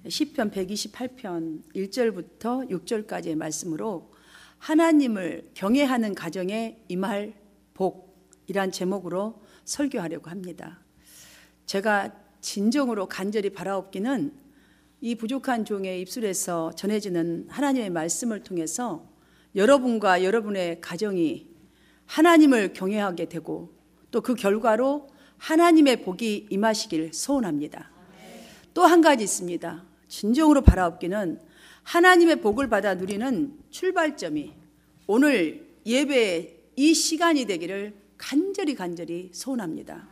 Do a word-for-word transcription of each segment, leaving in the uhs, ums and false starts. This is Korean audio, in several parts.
시편 백이십팔 편 일 절부터 육 절까지의 말씀으로 하나님을 경외하는 가정에 임할 복이란 제목으로 설교하려고 합니다. 제가 진정으로 간절히 바라옵기는 이 부족한 종의 입술에서 전해지는 하나님의 말씀을 통해서 여러분과 여러분의 가정이 하나님을 경외하게 되고 또 그 결과로 하나님의 복이 임하시길 소원합니다. 또 한 가지 있습니다. 진정으로 바라옵기는 하나님의 복을 받아 누리는 출발점이 오늘 예배의 이 시간이 되기를 간절히 간절히 소원합니다.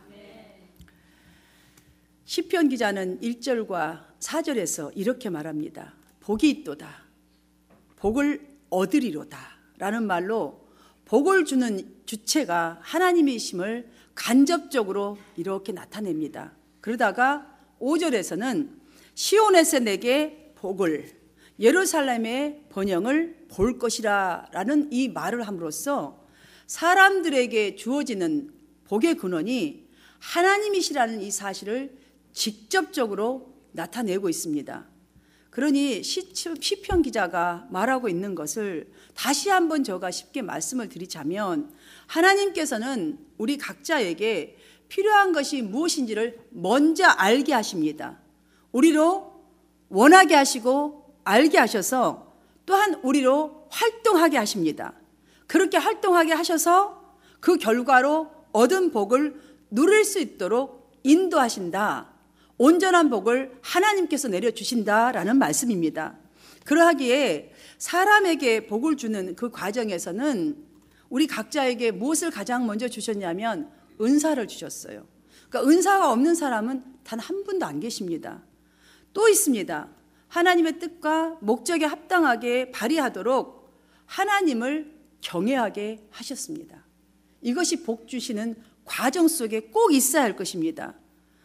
시편 기자는 일 절과 사 절에서 이렇게 말합니다. 복이 있도다. 복을 얻으리로다. 라는 말로 복을 주는 주체가 하나님이심을 간접적으로 이렇게 나타냅니다. 그러다가 오 절에서는 시온에서 내게 복을, 예루살렘의 번영을 볼 것이라 라는 이 말을 함으로써 사람들에게 주어지는 복의 근원이 하나님이시라는 이 사실을 직접적으로 나타내고 있습니다. 그러니 시편 기자가 말하고 있는 것을 다시 한번 제가 쉽게 말씀을 드리자면 하나님께서는 우리 각자에게 필요한 것이 무엇인지를 먼저 알게 하십니다. 우리로 원하게 하시고 알게 하셔서 또한 우리로 활동하게 하십니다. 그렇게 활동하게 하셔서 그 결과로 얻은 복을 누릴 수 있도록 인도하신다. 온전한 복을 하나님께서 내려주신다라는 말씀입니다. 그러하기에 사람에게 복을 주는 그 과정에서는 우리 각자에게 무엇을 가장 먼저 주셨냐면 은사를 주셨어요. 그러니까 은사가 없는 사람은 단 한 분도 안 계십니다. 또 있습니다. 하나님의 뜻과 목적에 합당하게 발휘하도록 하나님을 경외하게 하셨습니다. 이것이 복 주시는 과정 속에 꼭 있어야 할 것입니다.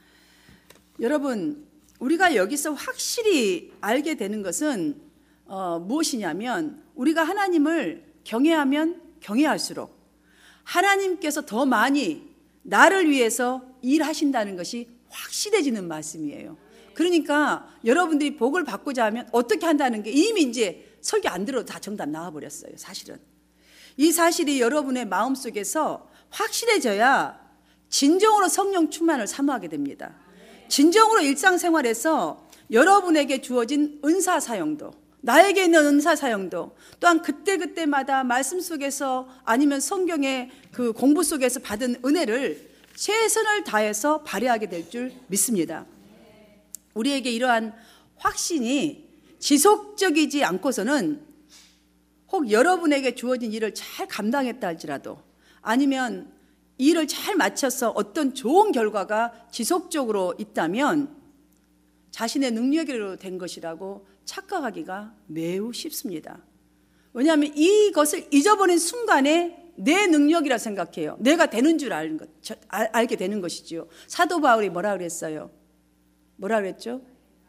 여러분, 우리가 여기서 확실히 알게 되는 것은 어, 무엇이냐면 우리가 하나님을 경외하면 경외할수록 하나님께서 더 많이 나를 위해서 일하신다는 것이 확실해지는 말씀이에요. 그러니까 여러분들이 복을 받고자 하면 어떻게 한다는 게 이미 이제 설교 안 들어도 다 정답 나와버렸어요. 사실은 이 사실이 여러분의 마음속에서 확실해져야 진정으로 성령 충만을 사모하게 됩니다. 진정으로 일상생활에서 여러분에게 주어진 은사 사용도, 나에게 있는 은사 사용도 또한 그때그때마다 말씀 속에서 아니면 성경의 그 공부 속에서 받은 은혜를 최선을 다해서 발휘하게 될 줄 믿습니다. 우리에게 이러한 확신이 지속적이지 않고서는 혹 여러분에게 주어진 일을 잘 감당했다 할지라도 아니면 일을 잘 마쳐서 어떤 좋은 결과가 지속적으로 있다면 자신의 능력으로 된 것이라고 착각하기가 매우 쉽습니다. 왜냐하면 이것을 잊어버린 순간에 내 능력이라 생각해요. 내가 되는 줄 아는 것, 알, 알게 되는 것이지요. 사도 바울이 뭐라 그랬어요? 뭐라 그랬죠?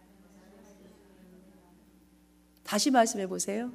다시 말씀해 보세요.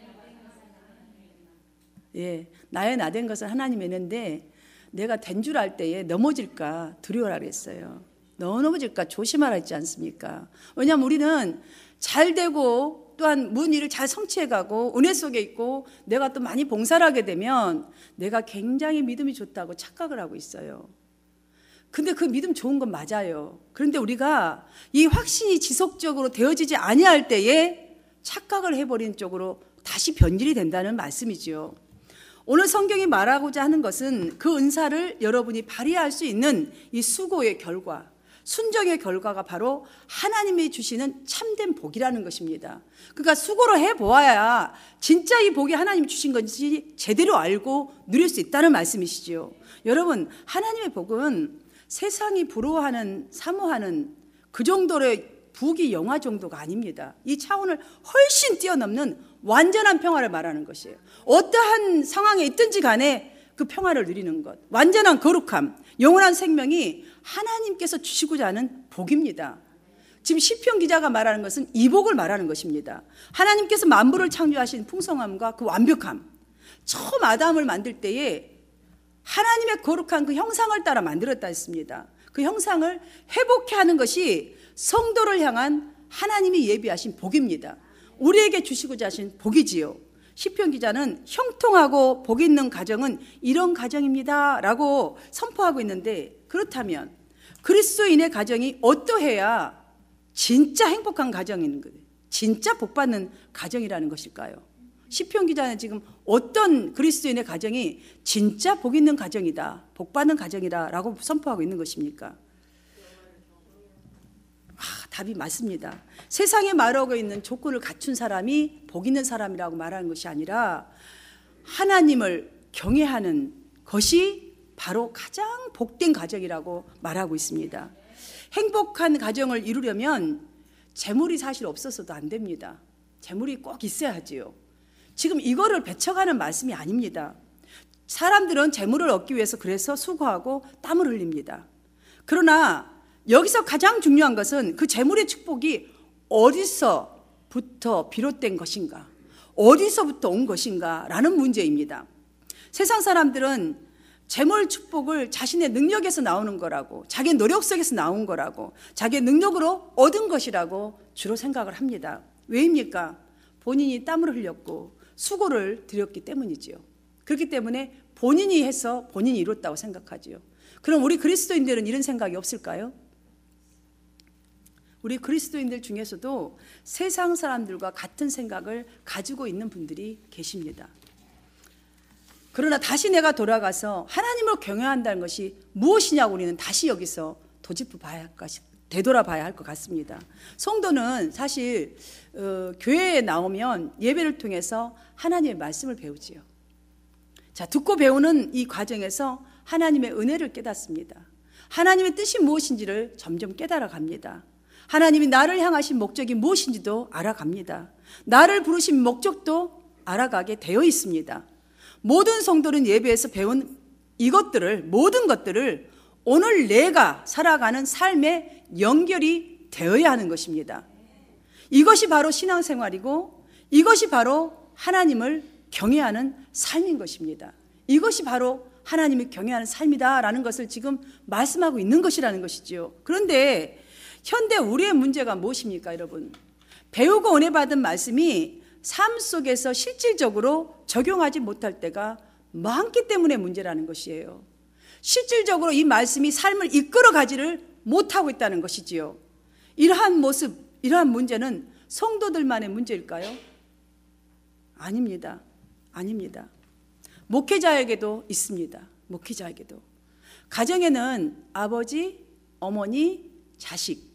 예, 나의 나된 것은 하나님이 있는데 내가 된 줄 알 때에 넘어질까 두려워라 그랬어요. 너 넘어질까 조심하라 했지 않습니까? 왜냐하면 우리는 잘 되고 또한 모든 일을 잘 성취해가고 은혜 속에 있고 내가 또 많이 봉사를 하게 되면 내가 굉장히 믿음이 좋다고 착각을 하고 있어요. 근데 그 믿음 좋은 건 맞아요. 그런데 우리가 이 확신이 지속적으로 되어지지 아니할 때에 착각을 해버린 쪽으로 다시 변질이 된다는 말씀이지요. 오늘 성경이 말하고자 하는 것은 그 은사를 여러분이 발휘할 수 있는 이 수고의 결과, 순종의 결과가 바로 하나님이 주시는 참된 복이라는 것입니다. 그러니까 수고를 해보아야 진짜 이 복이 하나님이 주신 건지 제대로 알고 누릴 수 있다는 말씀이시죠. 여러분, 하나님의 복은 세상이 부러워하는, 사모하는 그 정도의 부귀 영화 정도가 아닙니다. 이 차원을 훨씬 뛰어넘는 완전한 평화를 말하는 것이에요. 어떠한 상황에 있든지 간에 그 평화를 누리는 것, 완전한 거룩함, 영원한 생명이 하나님께서 주시고자 하는 복입니다. 지금 시편 기자가 말하는 것은 이 복을 말하는 것입니다. 하나님께서 만물을 창조하신 풍성함과 그 완벽함, 처음 아담을 만들 때에 하나님의 거룩한 그 형상을 따라 만들었다 했습니다. 그 형상을 회복해 하는 것이 성도를 향한 하나님이 예비하신 복입니다. 우리에게 주시고자 하신 복이지요. 시편 기자는 형통하고 복 있는 가정은 이런 가정입니다 라고 선포하고 있는데, 그렇다면 그리스도인의 가정이 어떠해야 진짜 행복한 가정인 거예요? 진짜 복받는 가정이라는 것일까요? 시편 기자는 지금 어떤 그리스도인의 가정이 진짜 복 있는 가정이다, 복받는 가정이다 라고 선포하고 있는 것입니까? 아, 답이 맞습니다. 세상에 말하고 있는 조건을 갖춘 사람이 복 있는 사람이라고 말하는 것이 아니라 하나님을 경외하는 것이 바로 가장 복된 가정이라고 말하고 있습니다. 행복한 가정을 이루려면 재물이 사실 없어서도 안 됩니다. 재물이 꼭 있어야 하지요. 지금 이거를 배척하는 말씀이 아닙니다. 사람들은 재물을 얻기 위해서 그래서 수고하고 땀을 흘립니다. 그러나 여기서 가장 중요한 것은 그 재물의 축복이 어디서부터 비롯된 것인가, 어디서부터 온 것인가 라는 문제입니다. 세상 사람들은 재물 축복을 자신의 능력에서 나오는 거라고, 자기 노력 속에서 나온 거라고, 자기의 능력으로 얻은 것이라고 주로 생각을 합니다. 왜입니까? 본인이 땀을 흘렸고 수고를 들였기 때문이지요. 그렇기 때문에 본인이 해서 본인이 이뤘다고 생각하지요. 그럼 우리 그리스도인들은 이런 생각이 없을까요? 우리 그리스도인들 중에서도 세상 사람들과 같은 생각을 가지고 있는 분들이 계십니다. 그러나 다시 내가 돌아가서 하나님을 경외한다는 것이 무엇이냐고 우리는 다시 여기서 도집해 봐야 할 것이, 되돌아봐야 할 것 같습니다. 성도는 사실 어, 교회에 나오면 예배를 통해서 하나님의 말씀을 배우지요. 자, 듣고 배우는 이 과정에서 하나님의 은혜를 깨닫습니다. 하나님의 뜻이 무엇인지를 점점 깨달아갑니다. 하나님이 나를 향하신 목적이 무엇인지도 알아갑니다. 나를 부르신 목적도 알아가게 되어 있습니다. 모든 성도는 예배에서 배운 이것들을, 모든 것들을 오늘 내가 살아가는 삶에 연결이 되어야 하는 것입니다. 이것이 바로 신앙생활이고 이것이 바로 하나님을 경외하는 삶인 것입니다. 이것이 바로 하나님을 경외하는 삶이다라는 것을 지금 말씀하고 있는 것이라는 것이지요. 그런데 현대 우리의 문제가 무엇입니까, 여러분? 배우고 은혜 받은 말씀이 삶 속에서 실질적으로 적용하지 못할 때가 많기 때문에 문제라는 것이에요. 실질적으로 이 말씀이 삶을 이끌어 가지를 못하고 있다는 것이지요. 이러한 모습, 이러한 문제는 성도들만의 문제일까요? 아닙니다. 아닙니다. 목회자에게도 있습니다. 목회자에게도. 가정에는 아버지, 어머니, 자식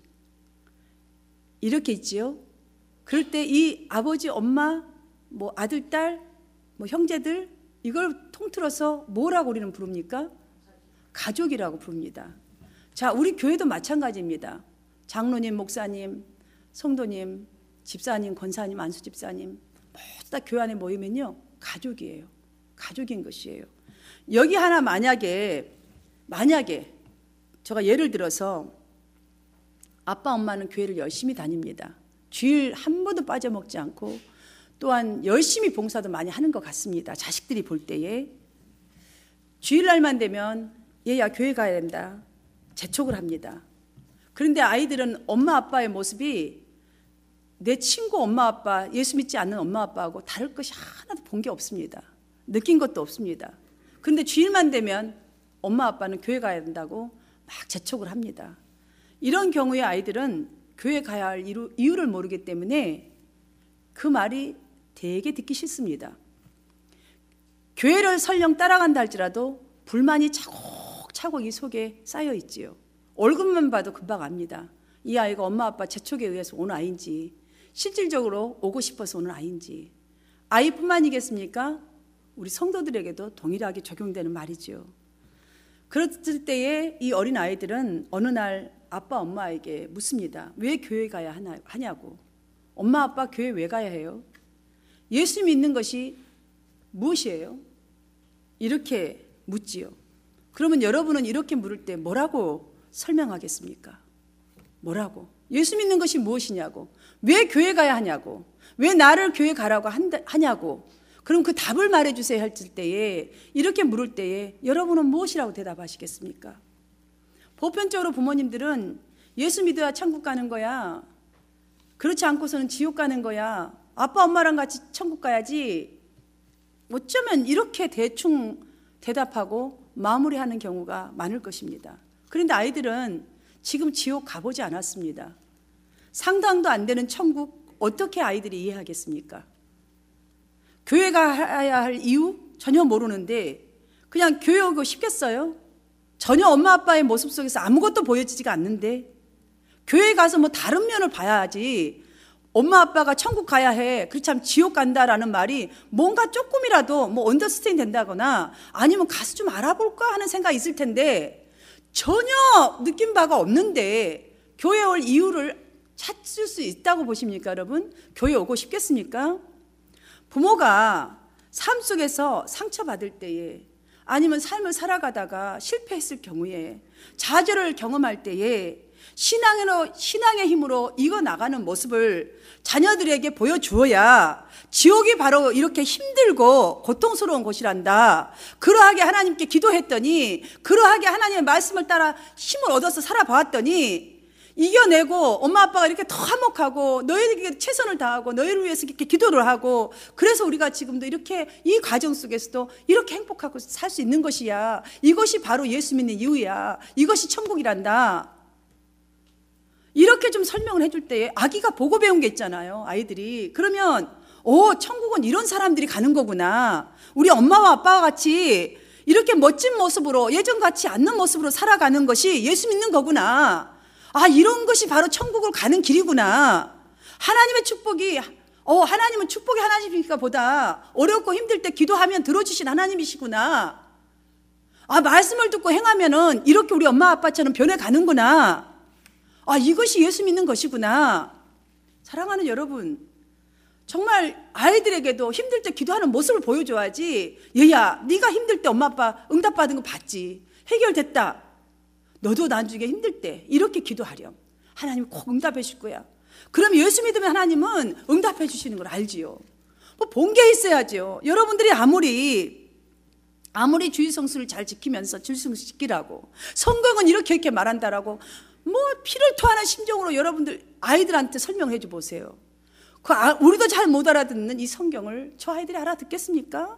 이렇게 있지요. 그럴 때 이 아버지, 엄마, 뭐 아들, 딸, 뭐 형제들 이걸 통틀어서 뭐라고 우리는 부릅니까? 가족이라고 부릅니다. 자, 우리 교회도 마찬가지입니다. 장로님, 목사님, 성도님, 집사님, 권사님, 안수 집사님 모두 다 교회 안에 모이면요 가족이에요. 가족인 것이에요. 여기 하나 만약에 만약에 제가 예를 들어서 아빠 엄마는 교회를 열심히 다닙니다. 주일 한 번도 빠져먹지 않고 또한 열심히 봉사도 많이 하는 것 같습니다. 자식들이 볼 때에 주일날만 되면 얘야 교회 가야 된다 재촉을 합니다. 그런데 아이들은 엄마 아빠의 모습이 내 친구 엄마 아빠, 예수 믿지 않는 엄마 아빠하고 다를 것이 하나도 본 게 없습니다. 느낀 것도 없습니다. 그런데 주일만 되면 엄마 아빠는 교회 가야 된다고 막 재촉을 합니다. 이런 경우에 아이들은 교회 가야 할 이유, 이유를 모르기 때문에 그 말이 되게 듣기 싫습니다. 교회를 설령 따라간다 할지라도 불만이 차곡차곡 이 속에 쌓여 있지요. 얼굴만 봐도 금방 압니다. 이 아이가 엄마 아빠 재촉에 의해서 온 아이인지 실질적으로 오고 싶어서 오는 아이인지. 아이뿐만이겠습니까? 우리 성도들에게도 동일하게 적용되는 말이죠. 그랬을 때에 이 어린 아이들은 어느 날 아빠 엄마에게 묻습니다. 왜 교회 가야 하나, 하냐고. 엄마 아빠 교회 왜 가야 해요? 예수 믿는 것이 무엇이에요? 이렇게 묻지요. 그러면 여러분은 이렇게 물을 때 뭐라고 설명하겠습니까? 뭐라고? 예수 믿는 것이 무엇이냐고. 왜 교회 가야 하냐고. 왜 나를 교회 가라고 한다, 하냐고. 그럼 그 답을 말해주세요 할 때에, 이렇게 물을 때에 여러분은 무엇이라고 그렇지 않고서는 지옥 가는 거야. 아빠 엄마랑 같이 천국 가야지. 어쩌면 이렇게 대충 대답하고 마무리하는 경우가 많을 것입니다. 그런데 아이들은 지금 지옥 가보지 않았습니다. 상상도 안 되는 천국 어떻게 아이들이 이해하겠습니까? 교회 가야 할 이유 전혀 모르는데 그냥 교회 오고 싶겠어요? 전혀 엄마 아빠의 모습 속에서 아무것도 보여지지가 않는데 교회 가서 뭐 다른 면을 봐야지 엄마 아빠가 천국 가야 해, 그렇지 않으면 지옥 간다라는 말이 뭔가 조금이라도 뭐 언더스탠 된다거나 아니면 가서 좀 알아볼까 하는 생각이 있을 텐데 전혀 느낀 바가 없는데 교회 올 이유를 찾을 수 있다고 보십니까 여러분? 교회 오고 싶겠습니까? 부모가 삶 속에서 상처받을 때에 아니면 삶을 살아가다가 실패했을 경우에 좌절을 경험할 때에 신앙으로, 신앙의 힘으로 이겨나가는 모습을 자녀들에게 보여주어야 지옥이 바로 이렇게 힘들고 고통스러운 곳이란다. 그러하게 하나님께 기도했더니 그러하게 하나님의 말씀을 따라 힘을 얻어서 살아봤더니 이겨내고 엄마 아빠가 이렇게 더 화목하고 너희에게 최선을 다하고 너희를 위해서 이렇게 기도를 하고 그래서 우리가 지금도 이렇게 이 과정 속에서도 이렇게 행복하고 살 수 있는 것이야. 이것이 바로 예수 믿는 이유야. 이것이 천국이란다. 이렇게 좀 설명을 해줄 때에 아기가 보고 배운 게 있잖아요. 아이들이. 그러면 오, 천국은 이런 사람들이 가는 거구나. 우리 엄마와 아빠와 같이 이렇게 멋진 모습으로 예전 같지 않는 모습으로 살아가는 것이 예수 믿는 거구나. 아, 이런 것이 바로 천국을 가는 길이구나. 하나님의 축복이 어, 하나님은 축복의 하나님이니까 보다 어렵고 힘들 때 기도하면 들어주신 하나님이시구나. 아, 말씀을 듣고 행하면은 이렇게 우리 엄마 아빠처럼 변해가는구나. 아, 이것이 예수 믿는 것이구나. 사랑하는 여러분, 정말 아이들에게도 힘들 때 기도하는 모습을 보여줘야지. 얘야, 네가 힘들 때 엄마 아빠 응답받은 거 봤지. 해결됐다. 너도 나중에 힘들 때 이렇게 기도하렴. 하나님 꼭 응답해 줄 거야. 그럼 예수 믿으면 하나님은 응답해 주시는 걸 알지요. 뭐 본 게 있어야죠. 여러분들이 아무리 아무리 주의 성수를 잘 지키면서 주의 성수 지키라고 성경은 이렇게 이렇게 말한다라고 뭐 피를 토하는 심정으로 여러분들 아이들한테 설명해 줘 보세요. 그 아, 우리도 잘 못 알아듣는 이 성경을 저 아이들이 알아듣겠습니까?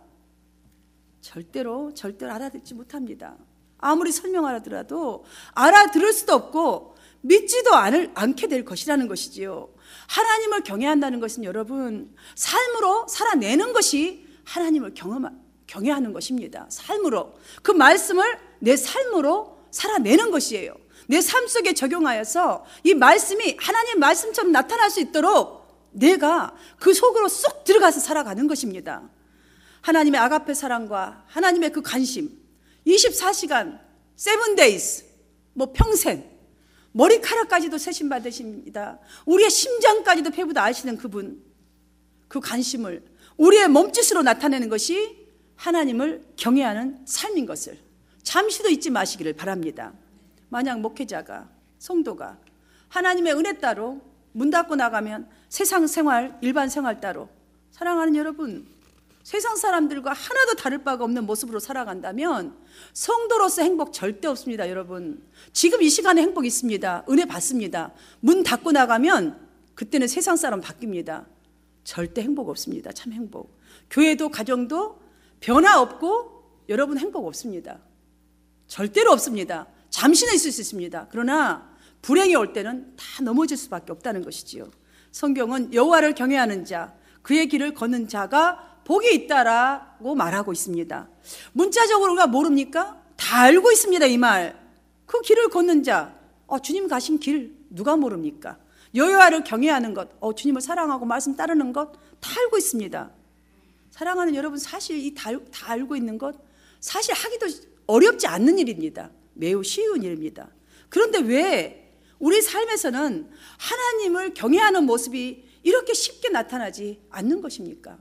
절대로 절대로 알아듣지 못합니다. 아무리 설명하더라도 알아들을 수도 없고 믿지도 않을, 않게 될 것이라는 것이지요. 하나님을 경외한다는 것은 여러분 삶으로 살아내는 것이 하나님을 경험, 경외하는 것입니다. 삶으로 그 말씀을 내 삶으로 살아내는 것이에요. 내 삶 속에 적용하여서 이 말씀이 하나님의 말씀처럼 나타날 수 있도록 내가 그 속으로 쏙 들어가서 살아가는 것입니다. 하나님의 아가페 사랑과 하나님의 그 관심 이십사 시간, 세븐 데이즈, 뭐 평생, 머리카락까지도 세심 받으십니다. 우리의 심장까지도 배부다 아시는 그분, 그 관심을 우리의 몸짓으로 나타내는 것이 하나님을 경외하는 삶인 것을 잠시도 잊지 마시기를 바랍니다. 만약 목회자가, 성도가 하나님의 은혜 따로 문 닫고 나가면 세상 생활, 일반 생활 따로 사랑하는 여러분, 세상 사람들과 하나도 다를 바가 없는 모습으로 살아간다면 성도로서 행복 절대 없습니다. 여러분, 지금 이 시간에 행복 있습니다. 은혜 받습니다. 문 닫고 나가면 그때는 세상 사람 바뀝니다. 절대 행복 없습니다. 참 행복. 교회도 가정도 변화 없고 여러분 행복 없습니다. 절대로 없습니다. 잠시는 있을 수 있습니다. 그러나 불행이 올 때는 다 넘어질 수밖에 없다는 것이지요. 성경은 여호와를 경외하는 자, 그의 길을 걷는 자가 복이 있다라고 말하고 있습니다. 문자적으로 우리가 모릅니까? 다 알고 있습니다. 이 말. 그 길을 걷는 자, 어, 주님 가신 길 누가 모릅니까? 여호와를 경외하는 것, 어, 주님을 사랑하고 말씀 따르는 것 다 알고 있습니다. 사랑하는 여러분, 사실 이 다, 다 알고 있는 것 사실 하기도 어렵지 않는 일입니다. 매우 쉬운 일입니다. 그런데 왜 우리 삶에서는 하나님을 경외하는 모습이 이렇게 쉽게 나타나지 않는 것입니까?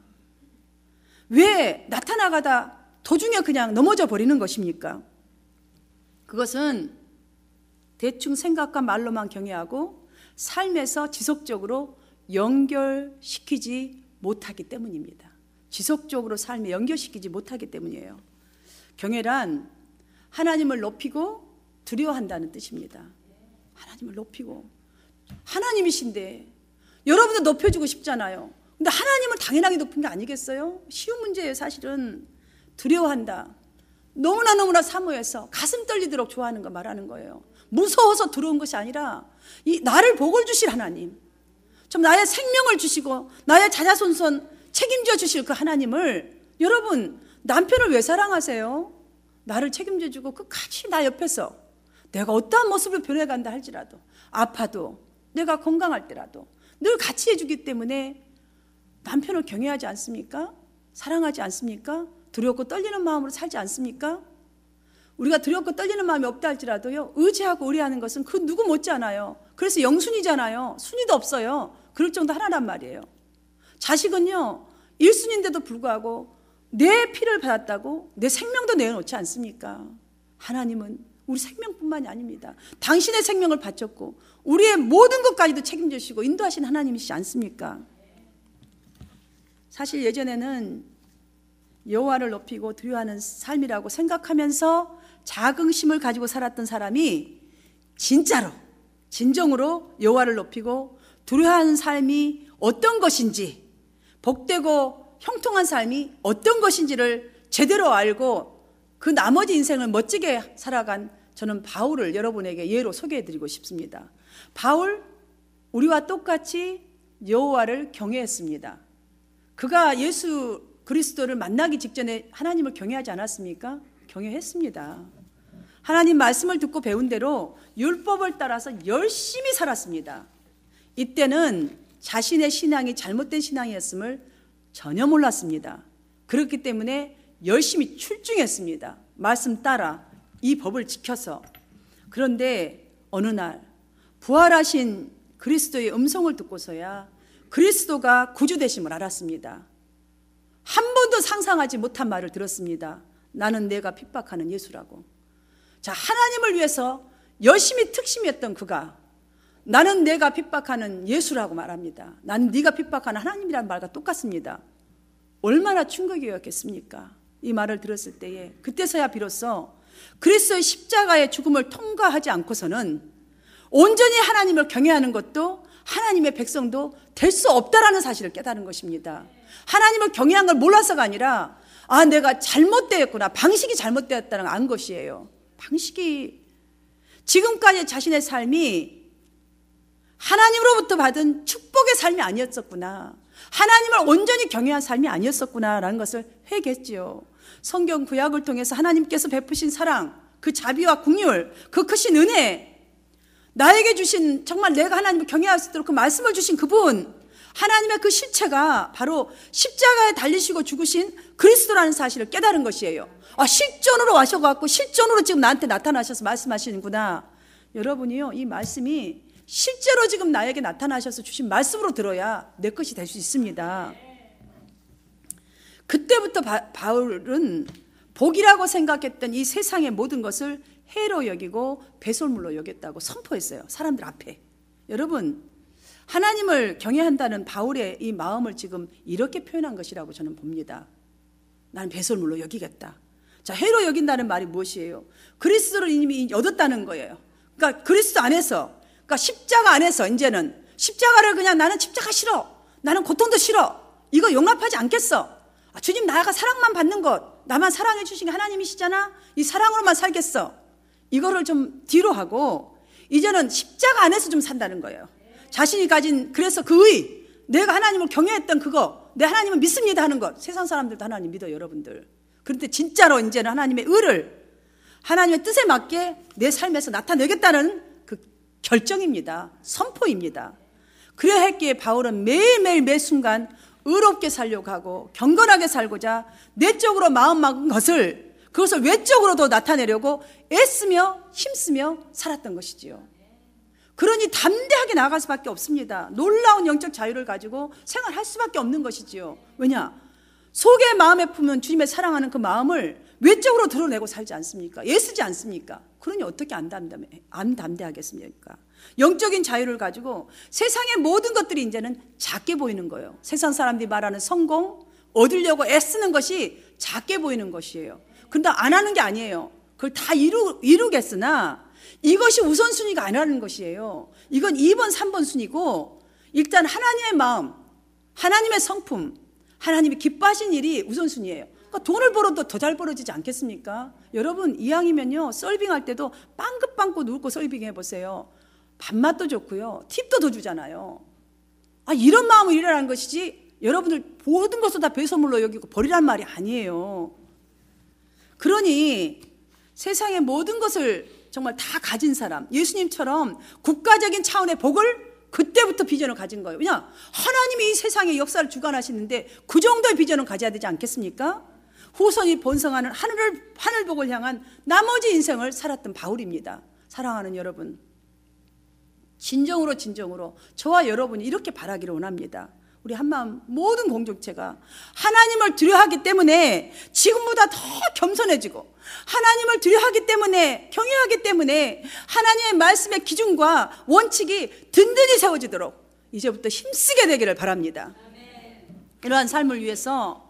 왜 나타나가다 도중에 그냥 넘어져 버리는 것입니까? 그것은 대충 생각과 말로만 경외하고 삶에서 지속적으로 연결시키지 못하기 때문입니다. 지속적으로 삶에 연결시키지 못하기 때문이에요. 경외란 하나님을 높이고 두려워한다는 뜻입니다. 하나님을 높이고 하나님이신데 여러분도 높여주고 싶잖아요. 근데 하나님을 당연하게 높은 게 아니겠어요? 쉬운 문제예요. 사실은 두려워한다. 너무나 너무나 사모해서 가슴 떨리도록 좋아하는 거 말하는 거예요. 무서워서 들어온 것이 아니라 이 나를 복을 주실 하나님, 좀 나의 생명을 주시고 나의 자자손손 책임져 주실 그 하나님을, 여러분 남편을 왜 사랑하세요? 나를 책임져 주고 끝까지 나 옆에서 내가 어떠한 모습으로 변해간다 할지라도, 아파도 내가 건강할 때라도 늘 같이 해주기 때문에 남편을 경외하지 않습니까? 사랑하지 않습니까? 두렵고 떨리는 마음으로 살지 않습니까? 우리가 두렵고 떨리는 마음이 없다 할지라도요, 의지하고 의뢰하는 것은 그 누구 못지않아요. 그래서 영순이잖아요. 순위도 없어요. 그럴 정도 하나란 말이에요. 자식은요, 일순인데도 불구하고 내 피를 받았다고 내 생명도 내어놓지 않습니까? 하나님은 우리 생명뿐만이 아닙니다. 당신의 생명을 바쳤고 우리의 모든 것까지도 책임져 주시고 인도하신 하나님이시지 않습니까? 사실 예전에는 여호와를 높이고 두려워하는 삶이라고 생각하면서 자긍심을 가지고 살았던 사람이 진짜로 진정으로 여호와를 높이고 두려워하는 삶이 어떤 것인지, 복되고 형통한 삶이 어떤 것인지를 제대로 알고 그 나머지 인생을 멋지게 살아간 저는 바울을 여러분에게 예로 소개해드리고 싶습니다. 바울, 우리와 똑같이 여호와를 경외했습니다. 그가 예수 그리스도를 만나기 직전에 하나님을 경외하지 않았습니까? 경외했습니다. 하나님 말씀을 듣고 배운 대로 율법을 따라서 열심히 살았습니다. 이때는 자신의 신앙이 잘못된 신앙이었음을 전혀 몰랐습니다. 그렇기 때문에 열심히 출중했습니다. 말씀 따라 이 법을 지켜서. 그런데 어느 날 부활하신 그리스도의 음성을 듣고서야 그리스도가 구주 되심을 알았습니다. 한 번도 상상하지 못한 말을 들었습니다. 나는 내가 핍박하는 예수라고. 자, 하나님을 위해서 열심히 특심했던 그가 나는 내가 핍박하는 예수라고 말합니다. 나는 네가 핍박하는 하나님이라는 말과 똑같습니다. 얼마나 충격이었겠습니까? 이 말을 들었을 때에 그때서야 비로소 그리스도의 십자가의 죽음을 통과하지 않고서는 온전히 하나님을 경외하는 것도 하나님의 백성도 될 수 없다라는 사실을 깨달은 것입니다. 하나님을 경외한 걸 몰라서가 아니라 아 내가 잘못되었구나, 방식이 잘못되었다는 걸 안 것이에요. 방식이 지금까지 자신의 삶이 하나님으로부터 받은 축복의 삶이 아니었었구나, 하나님을 온전히 경외한 삶이 아니었었구나라는 것을 회개했지요. 성경 구약을 통해서 하나님께서 베푸신 사랑, 그 자비와 긍휼, 그 크신 은혜, 나에게 주신 정말 내가 하나님을 경외할 수 있도록 그 말씀을 주신 그분, 하나님의 그 실체가 바로 십자가에 달리시고 죽으신 그리스도라는 사실을 깨달은 것이에요. 아, 실존으로 와셔갖고 실존으로 지금 나한테 나타나셔서 말씀하시는구나. 여러분이요, 이 말씀이 실제로 지금 나에게 나타나셔서 주신 말씀으로 들어야 내 것이 될 수 있습니다. 그때부터 바, 바울은 복이라고 생각했던 이 세상의 모든 것을 해로 여기고 배설물로 여겼다고 선포했어요. 사람들 앞에. 여러분, 하나님을 경외한다는 바울의 이 마음을 지금 이렇게 표현한 것이라고 저는 봅니다. 나는 배설물로 여기겠다. 자, 해로 여긴다는 말이 무엇이에요? 그리스도를 이미 얻었다는 거예요. 그러니까 그리스도 안에서, 그러니까 십자가 안에서 이제는 십자가를 그냥 나는 십자가 싫어, 나는 고통도 싫어, 이거 용납하지 않겠어. 아, 주님 나가 사랑만 받는 것, 나만 사랑해 주신 게 하나님이시잖아, 이 사랑으로만 살겠어. 이거를 좀 뒤로 하고 이제는 십자가 안에서 좀 산다는 거예요. 자신이 가진, 그래서 그 의, 내가 하나님을 경외했던 그거, 내 하나님을 믿습니다 하는 것. 세상 사람들도 하나님 믿어요, 여러분들. 그런데 진짜로 이제는 하나님의 의를, 하나님의 뜻에 맞게 내 삶에서 나타내겠다는 그 결정입니다. 선포입니다. 그래야 했기에 바울은 매일매일 매 순간 의롭게 살려고 하고 경건하게 살고자 내적으로 마음 먹은 것을, 그것을 외적으로도 나타내려고 애쓰며 힘쓰며 살았던 것이지요. 그러니 담대하게 나아갈 수밖에 없습니다. 놀라운 영적 자유를 가지고 생활할 수밖에 없는 것이지요. 왜냐? 속에 마음에 품은 주님의 사랑하는 그 마음을 외적으로 드러내고 살지 않습니까? 애쓰지 않습니까? 그러니 어떻게 안 담대, 안 담대하겠습니까? 영적인 자유를 가지고 세상의 모든 것들이 이제는 작게 보이는 거예요. 세상 사람들이 말하는 성공, 얻으려고 애쓰는 것이 작게 보이는 것이에요. 그런데 안 하는 게 아니에요. 그걸 다 이루, 이루겠으나 이것이 우선순위가 아니라는 것이에요. 이건 이 번, 삼 번 순위고 일단 하나님의 마음, 하나님의 성품, 하나님이 기뻐하신 일이 우선순위예요. 그러니까 돈을 벌어도 더 잘 벌어지지 않겠습니까? 여러분 이왕이면요 서빙할 때도 빵긋빵긋 웃고 서빙 해보세요. 밥맛도 좋고요, 팁도 더 주잖아요. 아, 이런 마음을 일하라는 것이지 여러분들 모든 것을 다 배선물로 여기고 버리란 말이 아니에요. 그러니 세상의 모든 것을 정말 다 가진 사람, 예수님처럼 국가적인 차원의 복을 그때부터 비전을 가진 거예요. 왜냐? 하나님이 이 세상의 역사를 주관하시는데 그 정도의 비전을 가져야 되지 않겠습니까? 후손이 번성하는 하늘을, 하늘복을 향한 나머지 인생을 살았던 바울입니다. 사랑하는 여러분, 진정으로 진정으로 저와 여러분이 이렇게 바라기를 원합니다. 우리 한마음 모든 공동체가 하나님을 두려워하기 때문에 지금보다 더 겸손해지고, 하나님을 두려워하기 때문에, 경외하기 때문에 하나님의 말씀의 기준과 원칙이 든든히 세워지도록 이제부터 힘쓰게 되기를 바랍니다. 이러한 삶을 위해서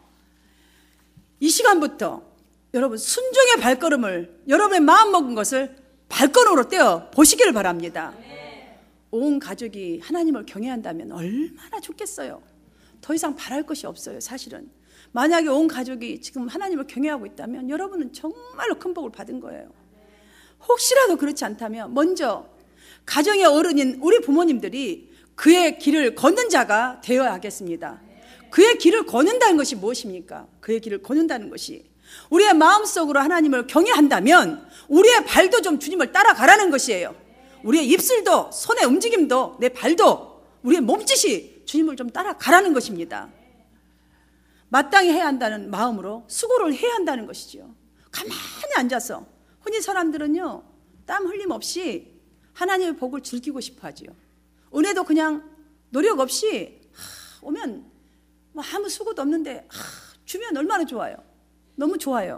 이 시간부터 여러분 순종의 발걸음을, 여러분의 마음먹은 것을 발걸음으로 떼어 보시기를 바랍니다. 온 가족이 하나님을 경외한다면 얼마나 좋겠어요. 더 이상 바랄 것이 없어요. 사실은 만약에 온 가족이 지금 하나님을 경외하고 있다면 여러분은 정말로 큰 복을 받은 거예요. 혹시라도 그렇지 않다면 먼저 가정의 어른인 우리 부모님들이 그의 길을 걷는 자가 되어야 하겠습니다. 그의 길을 걷는다는 것이 무엇입니까? 그의 길을 걷는다는 것이 우리의 마음속으로 하나님을 경외한다면 우리의 발도 좀 주님을 따라가라는 것이에요. 우리의 입술도, 손의 움직임도, 내 발도, 우리의 몸짓이 주님을 좀 따라가라는 것입니다. 마땅히 해야 한다는 마음으로 수고를 해야 한다는 것이죠. 가만히 앉아서, 흔히 사람들은요 땀 흘림 없이 하나님의 복을 즐기고 싶어 하지요. 은혜도 그냥 노력 없이 하, 오면 뭐 아무 수고도 없는데 하, 주면 얼마나 좋아요. 너무 좋아요.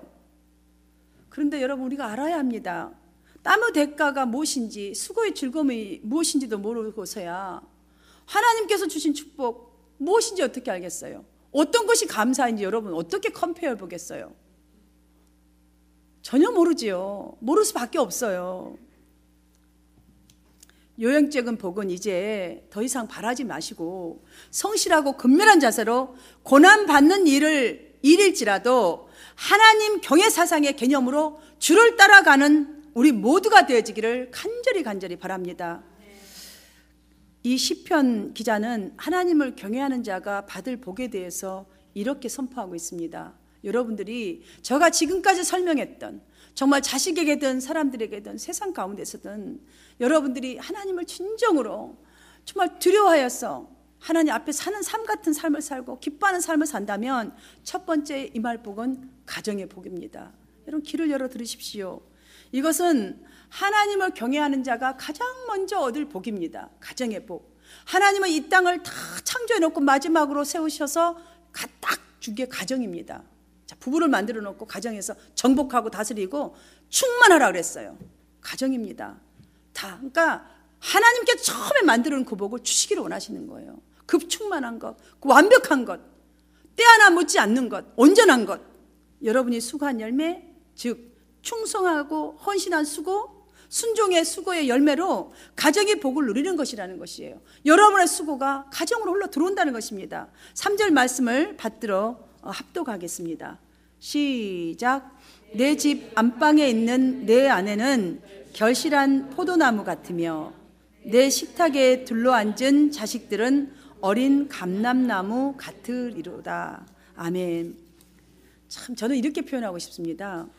그런데 여러분 우리가 알아야 합니다. 땀의 대가가 무엇인지, 수고의 즐거움이 무엇인지도 모르고서야 하나님께서 주신 축복 무엇인지 어떻게 알겠어요? 어떤 것이 감사인지 여러분 어떻게 컴페어 보겠어요? 전혀 모르지요. 모를 수밖에 없어요. 요행적인 복은 이제 더 이상 바라지 마시고 성실하고 근면한 자세로 고난받는 일을 일일지라도 하나님 경외 사상의 개념으로 주를 따라가는 우리 모두가 되어지기를 간절히 간절히 바랍니다. 이 시편 기자는 하나님을 경외하는 자가 받을 복에 대해서 이렇게 선포하고 있습니다. 여러분들이 제가 지금까지 설명했던 정말 자식에게든 사람들에게든 세상 가운데서든 여러분들이 하나님을 진정으로 정말 두려워하여서 하나님 앞에 사는 삶 같은 삶을 살고 기뻐하는 삶을 산다면 첫 번째 임할 복은 가정의 복입니다. 여러분 길을 열어 들으십시오. 이것은 하나님을 경외하는 자가 가장 먼저 얻을 복입니다. 가정의 복. 하나님은 이 땅을 다 창조해 놓고 마지막으로 세우셔서 딱 준 게 가정입니다. 자, 부부를 만들어 놓고 가정에서 정복하고 다스리고 충만하라 그랬어요. 가정입니다. 다. 그러니까 하나님께 처음에 만들어 놓은 그 복을 주시기를 원하시는 거예요. 그 충만한 것, 그 완벽한 것, 때 하나 묻지 않는 것, 온전한 것. 여러분이 수고한 열매, 즉 충성하고 헌신한 수고, 순종의 수고의 열매로 가정의 복을 누리는 것이라는 것이에요. 여러분의 수고가 가정으로 흘러 들어온다는 것입니다. 삼 절 말씀을 받들어 합독하겠습니다. 시작. 내 집 안방에 있는 내 아내는 결실한 포도나무 같으며 내 식탁에 둘러앉은 자식들은 어린 감람나무 같으리로다. 아멘. 참 저는 이렇게 표현하고 싶습니다.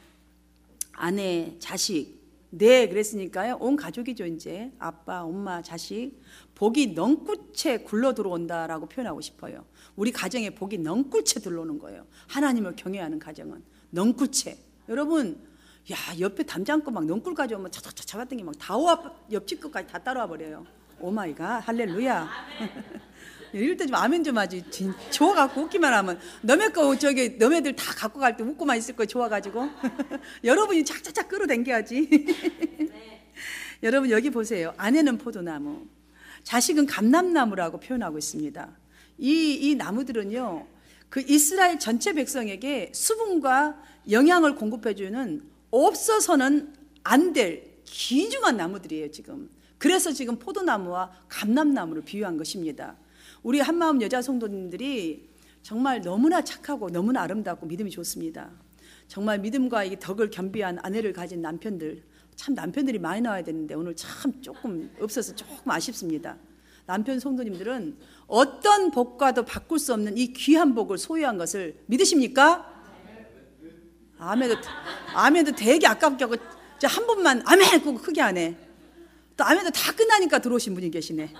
아내, 자식, 네 그랬으니까요. 온 가족이죠. 이제 아빠, 엄마, 자식 복이 넝쿨채 굴러 들어온다라고 표현하고 싶어요. 우리 가정에 복이 넝쿨채 들어오는 거예요. 하나님을 경외하는 가정은 넝쿨채. 여러분, 야 옆에 담장껏 막 넝쿨 가져오면 차차차 잡았던 게 막 다 와 옆집 것까지 다 따라와 버려요. 오 마이 갓, 할렐루야. 이럴 때 좀 아멘 좀 하지. 좋아갖고 웃기만 하면 너네 거 저기 너네들 다 갖고 갈 때 웃고만 있을 거 좋아가지고 여러분이 착착착 끌어당겨야지. 네. 여러분 여기 보세요. 아내는 포도나무, 자식은 감람나무라고 표현하고 있습니다. 이, 이 나무들은요 그 이스라엘 전체 백성에게 수분과 영양을 공급해주는 없어서는 안 될 귀중한 나무들이에요. 지금 그래서 지금 포도나무와 감람나무를 비유한 것입니다. 우리 한마음 여자 성도님들이 정말 너무나 착하고 너무나 아름답고 믿음이 좋습니다. 정말 믿음과 이 덕을 겸비한 아내를 가진 남편들, 참 남편들이 많이 나와야 되는데 오늘 참 조금 없어서 조금 아쉽습니다. 남편 성도님들은 어떤 복과도 바꿀 수 없는 이 귀한 복을 소유한 것을 믿으십니까? 아멘도, 아멘도 되게 아깝게 하고 한 번만 아멘 하고 크게 하네. 또 아멘도 다 끝나니까 들어오신 분이 계시네.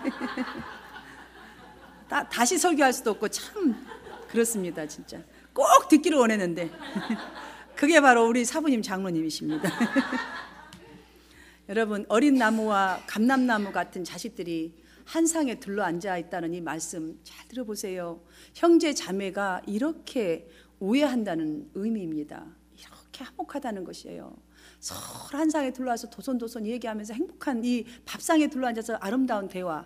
다, 다시 설교할 수도 없고 참 그렇습니다. 진짜 꼭 듣기를 원했는데 그게 바로 우리 사부님 장로님이십니다. 여러분, 어린 나무와 감람나무 같은 자식들이 한 상에 둘러앉아 있다는 이 말씀 잘 들어보세요. 형제 자매가 이렇게 우애한다는 의미입니다. 이렇게 화목하다는 것이에요. 서로 한 상에 둘러앉아서 도손도손 얘기하면서 행복한 이 밥상에 둘러앉아서 아름다운 대화.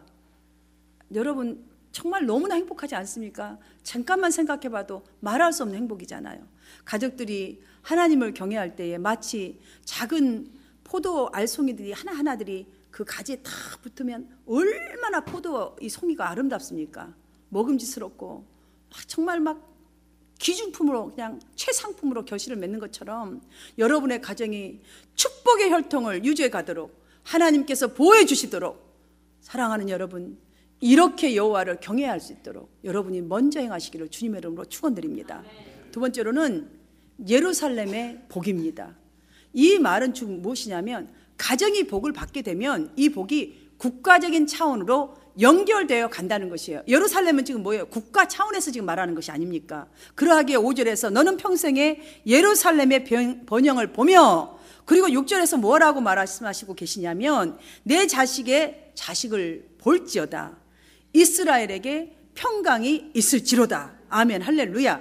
여러분 정말 너무나 행복하지 않습니까? 잠깐만 생각해봐도 말할 수 없는 행복이잖아요. 가족들이 하나님을 경외할 때에 마치 작은 포도 알송이들이 하나하나들이 그 가지에 다 붙으면 얼마나 포도 이 송이가 아름답습니까? 먹음직스럽고 막 정말 막 기준품으로 그냥 최상품으로 결실을 맺는 것처럼 여러분의 가정이 축복의 혈통을 유지해 가도록 하나님께서 보호해 주시도록 사랑하는 여러분, 이렇게 여호와를 경외할 수 있도록 여러분이 먼저 행하시기를 주님의 이름으로 축원드립니다. 두 번째로는 예루살렘의 복입니다. 이 말은 즉 무엇이냐면 가정이 복을 받게 되면 이 복이 국가적인 차원으로 연결되어 간다는 것이에요. 예루살렘은 지금 뭐예요? 국가 차원에서 지금 말하는 것이 아닙니까? 그러하기에 오 절에서 너는 평생에 예루살렘의 번영을 보며, 그리고 육 절에서 뭐라고 말씀하시고 계시냐면 내 자식의 자식을 볼지어다 이스라엘에게 평강이 있을지로다. 아멘, 할렐루야.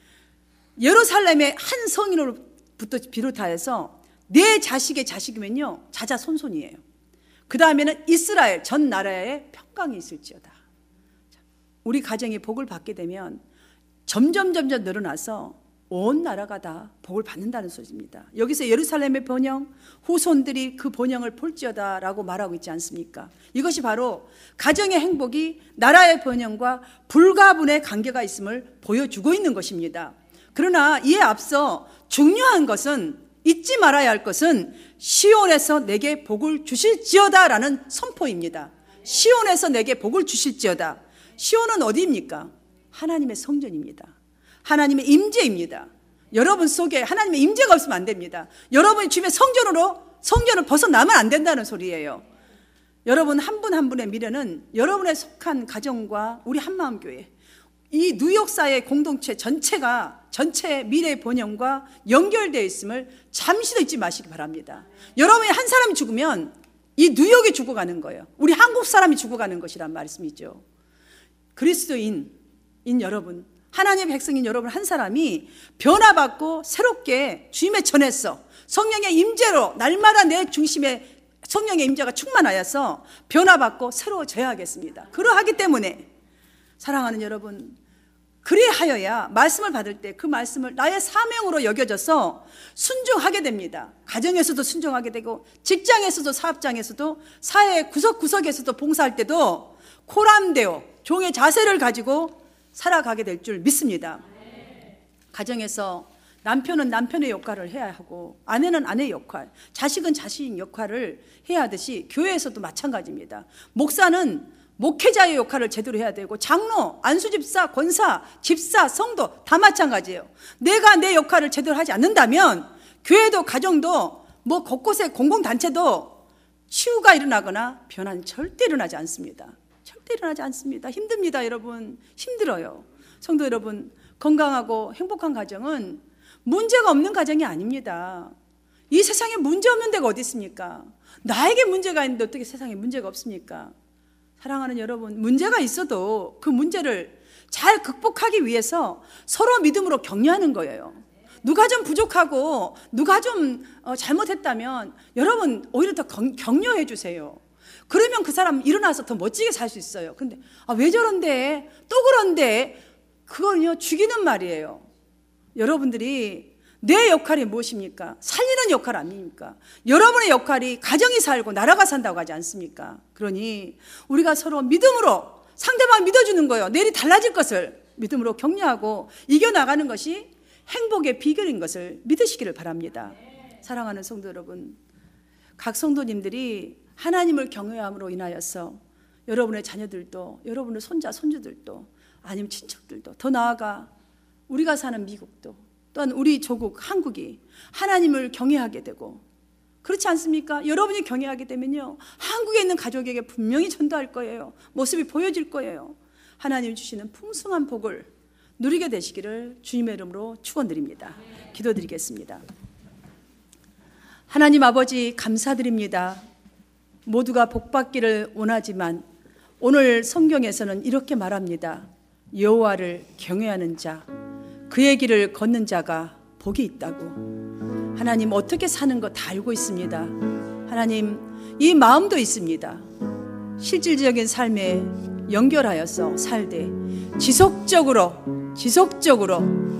예루살렘의 한 성인으로부터 비롯하여서 내 자식의 자식이면요 자자손손이에요. 그 다음에는 이스라엘 전 나라에 평강이 있을지어다. 우리 가정이 복을 받게 되면 점점 점점 늘어나서 온 나라가 다 복을 받는다는 소리입니다. 여기서 예루살렘의 번영, 후손들이 그 번영을 볼지어다 라고 말하고 있지 않습니까? 이것이 바로 가정의 행복이 나라의 번영과 불가분의 관계가 있음을 보여주고 있는 것입니다. 그러나 이에 앞서 중요한 것은, 잊지 말아야 할 것은 시온에서 내게 복을 주실지어다 라는 선포입니다. 시온에서 내게 복을 주실지어다. 시온은 어디입니까? 하나님의 성전입니다. 하나님의 임재입니다. 여러분 속에 하나님의 임재가 없으면 안 됩니다. 여러분이 주님의 성전으로 성전을 벗어나면 안 된다는 소리예요. 여러분 한 분 한 분의 미래는 여러분의 속한 가정과 우리 한마음교회, 이 뉴욕사의 공동체 전체가 전체 미래의 번영과 연결되어 있음을 잠시도 잊지 마시기 바랍니다. 여러분이 한 사람이 죽으면 이 뉴욕이 죽어가는 거예요. 우리 한국 사람이 죽어가는 것이란 말씀이죠. 그리스도인인 여러분, 하나님의 백성인 여러분 한 사람이 변화받고 새롭게 주님의 전에서 성령의 임재로 날마다 내 중심에 성령의 임재가 충만하여서 변화받고 새로워져야 하겠습니다. 그러하기 때문에 사랑하는 여러분, 그리하여야 말씀을 받을 때 그 말씀을 나의 사명으로 여겨져서 순종하게 됩니다. 가정에서도 순종하게 되고 직장에서도 사업장에서도 사회 구석구석에서도 봉사할 때도 코람데오 종의 자세를 가지고 살아가게 될 줄 믿습니다. 가정에서 남편은 남편의 역할을 해야 하고 아내는 아내의 역할, 자식은 자식의 역할을 해야 하듯이 교회에서도 마찬가지입니다. 목사는 목회자의 역할을 제대로 해야 되고 장로, 안수집사, 권사, 집사, 성도 다 마찬가지예요. 내가 내 역할을 제대로 하지 않는다면 교회도 가정도 뭐 곳곳에 공공단체도 치유가 일어나거나 변화는 절대 일어나지 않습니다. 절대 일어나지 않습니다. 힘듭니다. 여러분 힘들어요. 성도 여러분, 건강하고 행복한 가정은 문제가 없는 가정이 아닙니다. 이 세상에 문제 없는 데가 어디 있습니까? 나에게 문제가 있는데 어떻게 세상에 문제가 없습니까? 사랑하는 여러분, 문제가 있어도 그 문제를 잘 극복하기 위해서 서로 믿음으로 격려하는 거예요. 누가 좀 부족하고 누가 좀 잘못했다면 여러분 오히려 더 격려해 주세요. 그러면 그 사람 일어나서 더 멋지게 살 수 있어요. 근데 아, 왜 저런데 또 그런데 그거는요 죽이는 말이에요. 여러분들이 내 역할이 무엇입니까? 살리는 역할 아닙니까? 여러분의 역할이 가정이 살고 나라가 산다고 하지 않습니까? 그러니 우리가 서로 믿음으로 상대방 믿어주는 거예요. 내일이 달라질 것을 믿음으로 격려하고 이겨나가는 것이 행복의 비결인 것을 믿으시기를 바랍니다. 사랑하는 성도 여러분, 각 성도님들이 하나님을 경외함으로 인하여서 여러분의 자녀들도, 여러분의 손자, 손주들도, 아니면 친척들도, 더 나아가 우리가 사는 미국도, 또한 우리 조국 한국이 하나님을 경외하게 되고, 그렇지 않습니까? 여러분이 경외하게 되면요, 한국에 있는 가족에게 분명히 전도할 거예요. 모습이 보여질 거예요. 하나님 주시는 풍성한 복을 누리게 되시기를 주님의 이름으로 축원드립니다. 기도드리겠습니다. 하나님 아버지, 감사드립니다. 모두가 복받기를 원하지만 오늘 성경에서는 이렇게 말합니다. 여호와를 경외하는 자, 그의 길을 걷는 자가 복이 있다고. 하나님, 어떻게 사는 거 다 알고 있습니다. 하나님, 이 마음도 있습니다. 실질적인 삶에 연결하여서 살되 지속적으로 지속적으로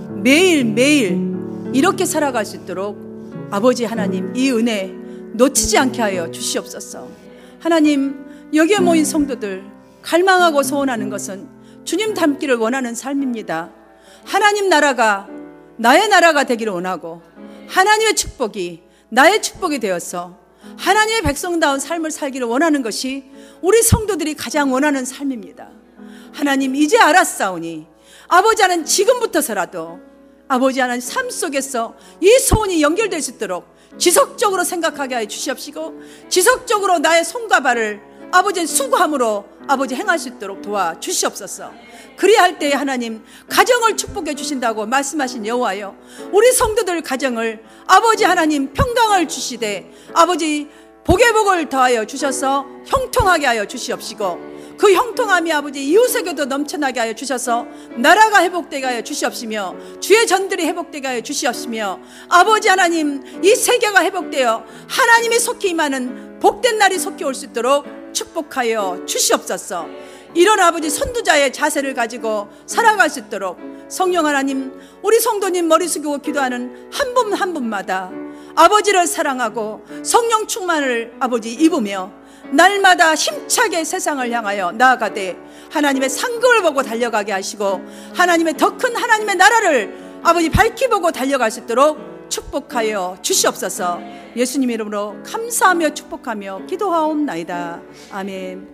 매일매일 이렇게 살아갈 수 있도록 아버지 하나님, 이 은혜 놓치지 않게 하여 주시옵소서. 하나님, 여기에 모인 성도들 갈망하고 소원하는 것은 주님 닮기를 원하는 삶입니다. 하나님 나라가 나의 나라가 되기를 원하고, 하나님의 축복이 나의 축복이 되어서 하나님의 백성다운 삶을 살기를 원하는 것이 우리 성도들이 가장 원하는 삶입니다. 하나님, 이제 알았사오니 아버지 하나님, 지금부터서라도 아버지 하나님 삶 속에서 이 소원이 연결될 수 있도록 지속적으로 생각하게 하여 주시옵시고, 지속적으로 나의 손과 발을 아버지의 수고함으로 아버지 행할 수 있도록 도와 주시옵소서. 그리할 때에 하나님 가정을 축복해 주신다고 말씀하신 여호와여, 우리 성도들 가정을 아버지 하나님 평강을 주시되 아버지 복의 복을 더하여 주셔서 형통하게 하여 주시옵시고, 그 형통함이 아버지 이웃에게도 넘쳐나게 하여 주셔서 나라가 회복되게 하여 주시옵시며, 주의 전들이 회복되게 하여 주시옵시며, 아버지 하나님 이 세계가 회복되어 하나님의 속히 임하는 복된 날이 속히 올 수 있도록 축복하여 주시옵소서. 이런 아버지 선두자의 자세를 가지고 살아갈 수 있도록 성령 하나님, 우리 성도님 머리 숙이고 기도하는 한 분 한 분마다 아버지를 사랑하고 성령 충만을 아버지 입으며 날마다 힘차게 세상을 향하여 나아가되 하나님의 상급을 보고 달려가게 하시고, 하나님의 더 큰 하나님의 나라를 아버지 밝히 보고 달려갈 수 있도록 축복하여 주시옵소서. 예수님 이름으로 감사하며 축복하며 기도하옵나이다. 아멘.